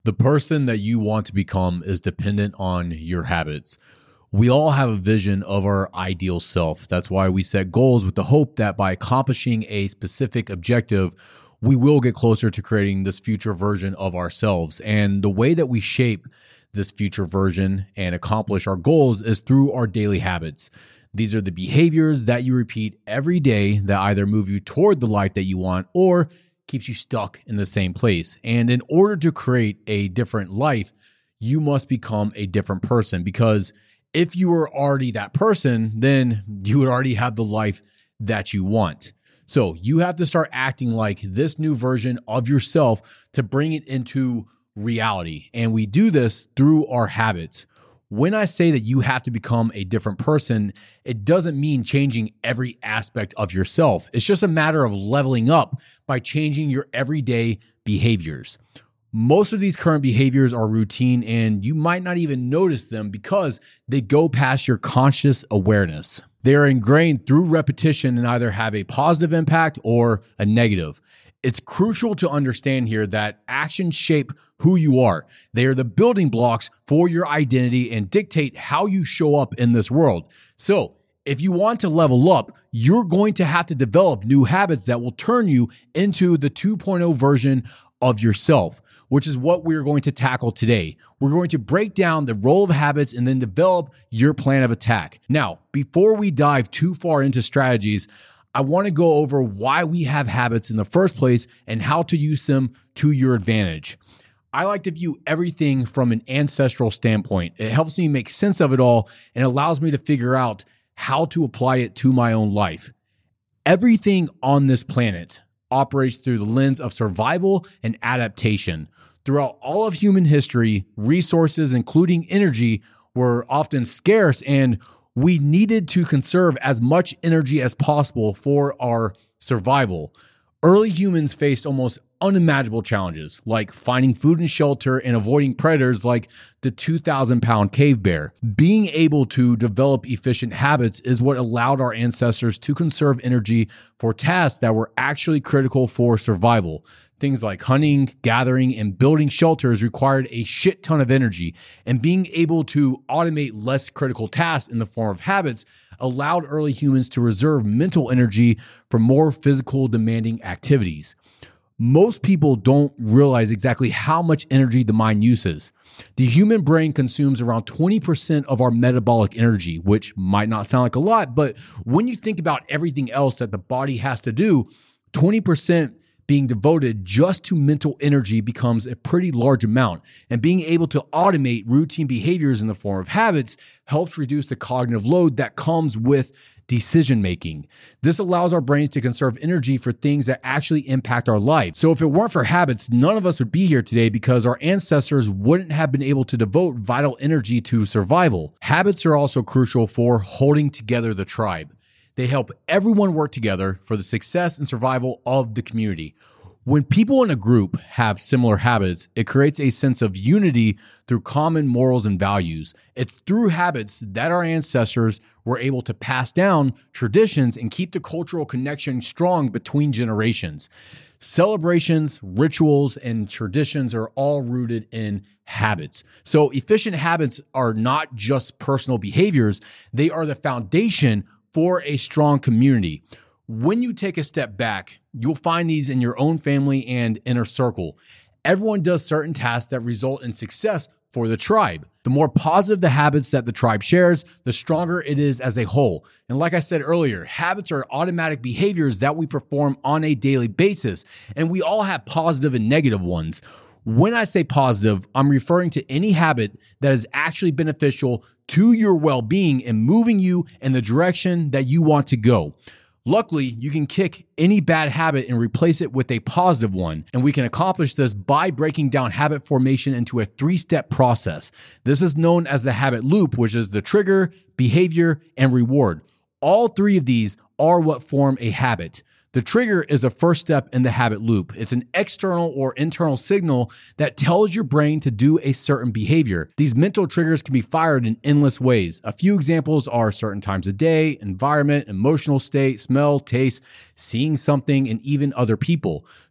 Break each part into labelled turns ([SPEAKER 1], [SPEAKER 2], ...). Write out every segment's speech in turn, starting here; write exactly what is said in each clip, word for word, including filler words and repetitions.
[SPEAKER 1] The person that you want to become is dependent on your habits. We all have a vision of our ideal self. That's why we set goals with the hope that by accomplishing a specific objective, we will get closer to creating this future version of ourselves. And the way that we shape this future version and accomplish our goals is through our daily habits. These are the behaviors that you repeat every day that either move you toward the life that you want or keeps you stuck in the same place. And in order to create a different life, you must become a different person, because if you were already that person, then you would already have the life that you want. So you have to start acting like this new version of yourself to bring it into reality. And we do this through our habits. When I say that you have to become a different person, it doesn't mean changing every aspect of yourself. It's just a matter of leveling up by changing your everyday behaviors. Most of these current behaviors are routine, and you might not even notice them because they go past your conscious awareness. They are ingrained through repetition and either have a positive impact or a negative. It's crucial to understand here that actions shape who you are. They are the building blocks for your identity and dictate how you show up in this world. So, if you want to level up, you're going to have to develop new habits that will turn you into the two point oh version of yourself, which is what we're going to tackle today. We're going to break down the role of habits and then develop your plan of attack. Now, before we dive too far into strategies, I want to go over why we have habits in the first place and how to use them to your advantage. I like to view everything from an ancestral standpoint. It helps me make sense of it all and allows me to figure out how to apply it to my own life. Everything on this planet operates through the lens of survival and adaptation. Throughout all of human history, resources, including energy, were often scarce, and we needed to conserve as much energy as possible for our survival. Early humans faced almost unimaginable challenges, like finding food and shelter and avoiding predators like the two thousand pound cave bear. Being able to develop efficient habits is what allowed our ancestors to conserve energy for tasks that were actually critical for survival. Things like hunting, gathering, and building shelters required a shit ton of energy, and being able to automate less critical tasks in the form of habits allowed early humans to reserve mental energy for more physical demanding activities. Most people don't realize exactly how much energy the mind uses. The human brain consumes around twenty percent of our metabolic energy, which might not sound like a lot, but when you think about everything else that the body has to do, twenty percent being devoted just to mental energy becomes a pretty large amount. And being able to automate routine behaviors in the form of habits helps reduce the cognitive load that comes with decision making. This allows our brains to conserve energy for things that actually impact our life. So if it weren't for habits, none of us would be here today because our ancestors wouldn't have been able to devote vital energy to survival. Habits are also crucial for holding together the tribe. They help everyone work together for the success and survival of the community. When people in a group have similar habits, it creates a sense of unity through common morals and values. It's through habits that our ancestors were able to pass down traditions and keep the cultural connection strong between generations. Celebrations, rituals, and traditions are all rooted in habits. So efficient habits are not just personal behaviors, they are the foundation for a strong community. When you take a step back, you'll find these in your own family and inner circle. Everyone does certain tasks that result in success for the tribe. The more positive the habits that the tribe shares, the stronger it is as a whole. And like I said earlier, habits are automatic behaviors that we perform on a daily basis, and we all have positive and negative ones. When I say positive, I'm referring to any habit that is actually beneficial to your well-being and moving you in the direction that you want to go. Luckily, you can kick any bad habit and replace it with a positive one. And we can accomplish this by breaking down habit formation into a three-step process. This is known as the habit loop, which is the trigger, behavior, and reward. All three of these are what form a habit. The trigger is a first step in the habit loop. It's an external or internal signal that tells your brain to do a certain behavior. These mental triggers can be fired in endless ways. A few examples are certain times of day, environment, emotional state, smell, taste, seeing something, and even other people. So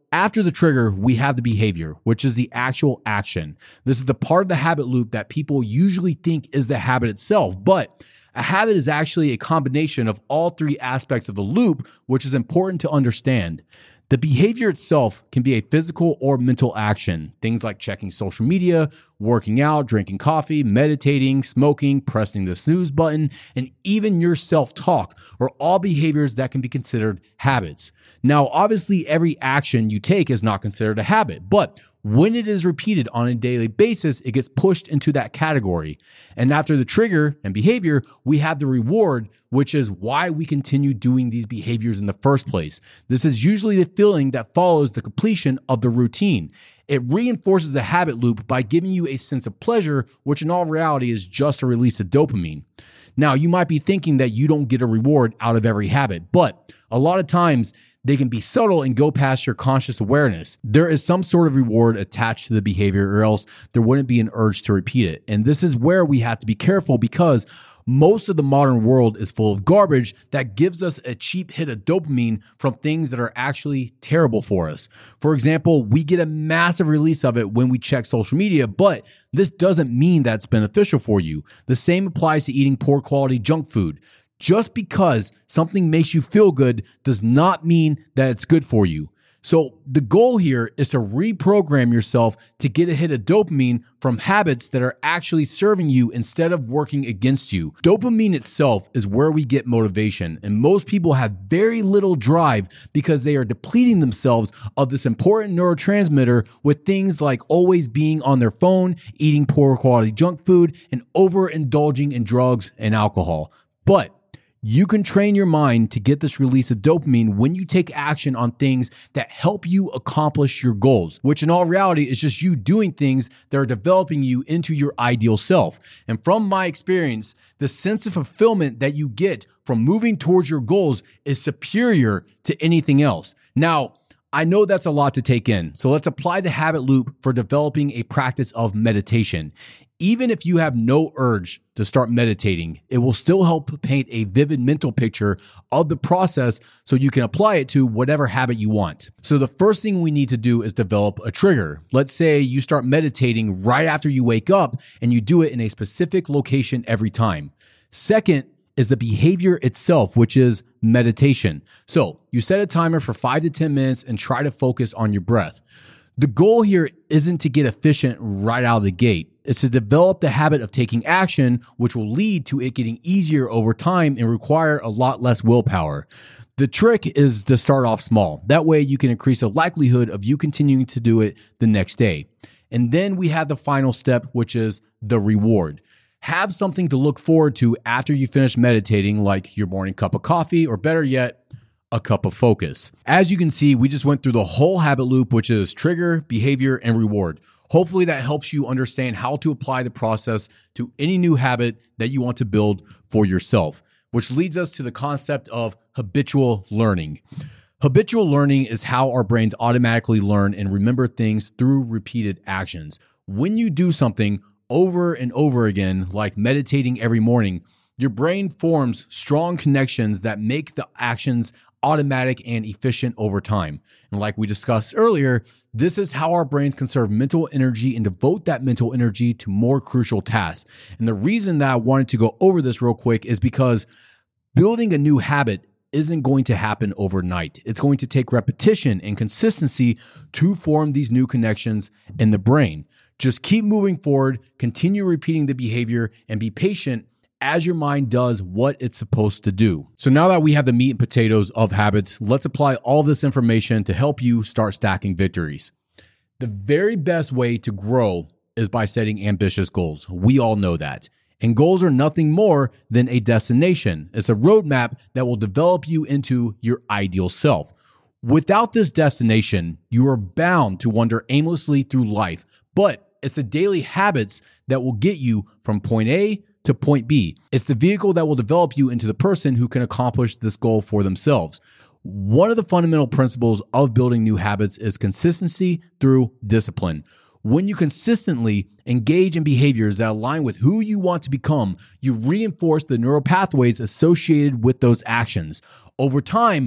[SPEAKER 1] after the trigger, we have the behavior, which is the actual action. This is the part of the habit loop that people usually think is the habit itself, but a habit is actually a combination of all three aspects of the loop, which is important to understand. The behavior itself can be a physical or mental action. Things like checking social media, working out, drinking coffee, meditating, smoking, pressing the snooze button, and even your self-talk are all behaviors that can be considered habits. Now, obviously, every action you take is not considered a habit, but when it is repeated on a daily basis, it gets pushed into that category. And after the trigger and behavior, we have the reward, which is why we continue doing these behaviors in the first place. This is usually the feeling that follows the completion of the routine. It reinforces the habit loop by giving you a sense of pleasure, which in all reality is just a release of dopamine. Now, you might be thinking that you don't get a reward out of every habit, but a lot of times they can be subtle and go past your conscious awareness. There is some sort of reward attached to the behavior, or else there wouldn't be an urge to repeat it. And this is where we have to be careful, because most of the modern world is full of garbage that gives us a cheap hit of dopamine from things that are actually terrible for us. For example, we get a massive release of it when we check social media, but this doesn't mean that's beneficial for you. The same applies to eating poor quality junk food. Just because something makes you feel good does not mean that it's good for you. So the goal here is to reprogram yourself to get a hit of dopamine from habits that are actually serving you instead of working against you. Dopamine itself is where we get motivation, and most people have very little drive because they are depleting themselves of this important neurotransmitter with things like always being on their phone, eating poor quality junk food, and overindulging in drugs and alcohol. But you can train your mind to get this release of dopamine when you take action on things that help you accomplish your goals, which in all reality is just you doing things that are developing you into your ideal self. And from my experience, the sense of fulfillment that you get from moving towards your goals is superior to anything else. Now, I know that's a lot to take in, so let's apply the habit loop for developing a practice of meditation. Even if you have no urge to start meditating, it will still help paint a vivid mental picture of the process so you can apply it to whatever habit you want. So the first thing we need to do is develop a trigger. Let's say you start meditating right after you wake up and you do it in a specific location every time. Second is the behavior itself, which is meditation. So you set a timer for five to ten minutes and try to focus on your breath. The goal here isn't to get efficient right out of the gate. It's to develop the habit of taking action, which will lead to it getting easier over time and require a lot less willpower. The trick is to start off small. That way you can increase the likelihood of you continuing to do it the next day. And then we have the final step, which is the reward. Have something to look forward to after you finish meditating, like your morning cup of coffee, or better yet, a cup of focus. As you can see, we just went through the whole habit loop, which is trigger, behavior, and reward. Hopefully that helps you understand how to apply the process to any new habit that you want to build for yourself, which leads us to the concept of habitual learning. Habitual learning is how our brains automatically learn and remember things through repeated actions. When you do something over and over again, like meditating every morning, your brain forms strong connections that make the actions automatic and efficient over time. And like we discussed earlier, this is how our brains conserve mental energy and devote that mental energy to more crucial tasks. And the reason that I wanted to go over this real quick is because building a new habit isn't going to happen overnight. It's going to take repetition and consistency to form these new connections in the brain. Just keep moving forward, continue repeating the behavior, and be patient as your mind does what it's supposed to do. So now that we have the meat and potatoes of habits, let's apply all this information to help you start stacking victories. The very best way to grow is by setting ambitious goals. We all know that. And goals are nothing more than a destination. It's a roadmap that will develop you into your ideal self. Without this destination, you are bound to wander aimlessly through life, but it's the daily habits that will get you from point A to point B. It's the vehicle that will develop you into the person who can accomplish this goal for themselves. One of the fundamental principles of building new habits is consistency through discipline. When you consistently engage in behaviors that align with who you want to become, you reinforce the neural pathways associated with those actions. Over time,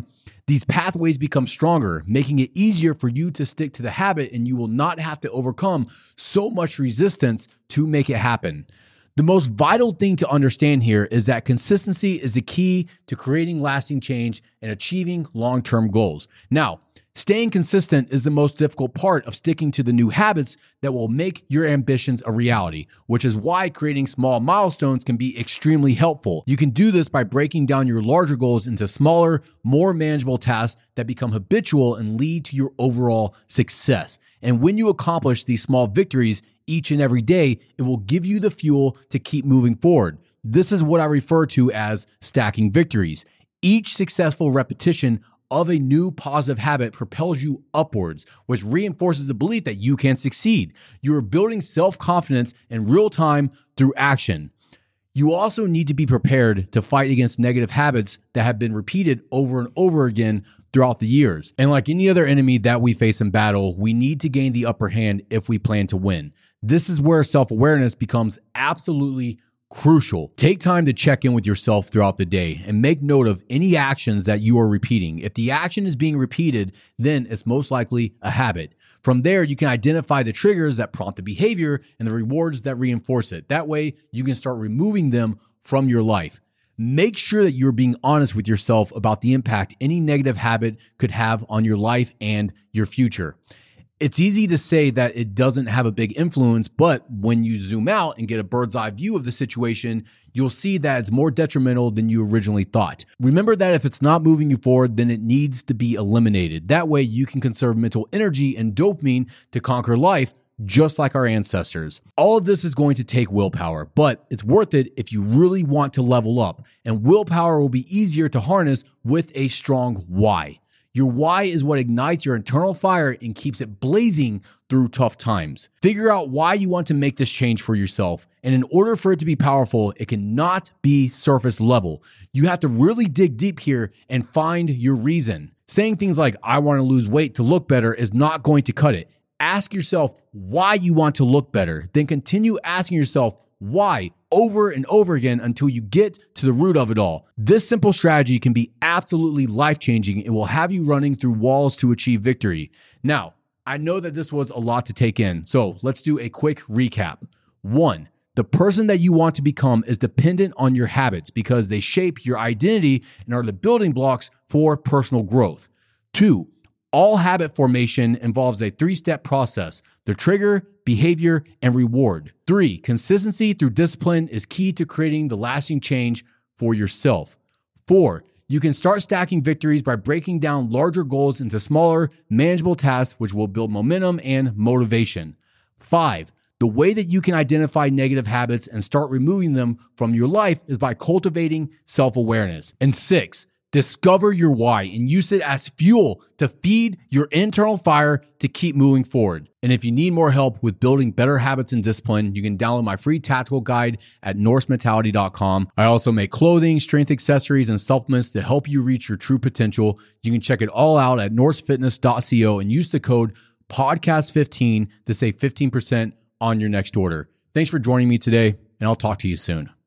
[SPEAKER 1] These pathways become stronger, making it easier for you to stick to the habit, and you will not have to overcome so much resistance to make it happen. The most vital thing to understand here is that consistency is the key to creating lasting change and achieving long-term goals. Now, staying consistent is the most difficult part of sticking to the new habits that will make your ambitions a reality, which is why creating small milestones can be extremely helpful. You can do this by breaking down your larger goals into smaller, more manageable tasks that become habitual and lead to your overall success. And when you accomplish these small victories each and every day, it will give you the fuel to keep moving forward. This is what I refer to as stacking victories. Each successful repetition of a new positive habit propels you upwards, which reinforces the belief that you can succeed. You are building self-confidence in real time through action. You also need to be prepared to fight against negative habits that have been repeated over and over again throughout the years. And like any other enemy that we face in battle, we need to gain the upper hand if we plan to win. This is where self-awareness becomes absolutely crucial. Take time to check in with yourself throughout the day and make note of any actions that you are repeating. If the action is being repeated, then it's most likely a habit. From there, you can identify the triggers that prompt the behavior and the rewards that reinforce it. That way, you can start removing them from your life. Make sure that you're being honest with yourself about the impact any negative habit could have on your life and your future. It's easy to say that it doesn't have a big influence, but when you zoom out and get a bird's eye view of the situation, you'll see that it's more detrimental than you originally thought. Remember that if it's not moving you forward, then it needs to be eliminated. That way you can conserve mental energy and dopamine to conquer life, just like our ancestors. All of this is going to take willpower, but it's worth it if you really want to level up. And willpower will be easier to harness with a strong why. Your why is what ignites your internal fire and keeps it blazing through tough times. Figure out why you want to make this change for yourself. And in order for it to be powerful, it cannot be surface level. You have to really dig deep here and find your reason. Saying things like, I want to lose weight to look better is not going to cut it. Ask yourself why you want to look better. Then continue asking yourself why over and over again until you get to the root of it all. This simple strategy can be absolutely life-changing. It will have you running through walls to achieve victory. Now, I know that this was a lot to take in, so let's do a quick recap. One, the person that you want to become is dependent on your habits because they shape your identity and are the building blocks for personal growth. Two, all habit formation involves a three-step process: the trigger, behavior, and reward. Three, consistency through discipline is key to creating the lasting change for yourself. Four, you can start stacking victories by breaking down larger goals into smaller, manageable tasks, which will build momentum and motivation. Five, the way that you can identify negative habits and start removing them from your life is by cultivating self-awareness. And six, discover your why and use it as fuel to feed your internal fire to keep moving forward. And if you need more help with building better habits and discipline, you can download my free tactical guide at norse mentality dot com. I also make clothing, strength accessories, and supplements to help you reach your true potential. You can check it all out at norse fitness dot co and use the code podcast fifteen to save fifteen percent on your next order. Thanks for joining me today, and I'll talk to you soon.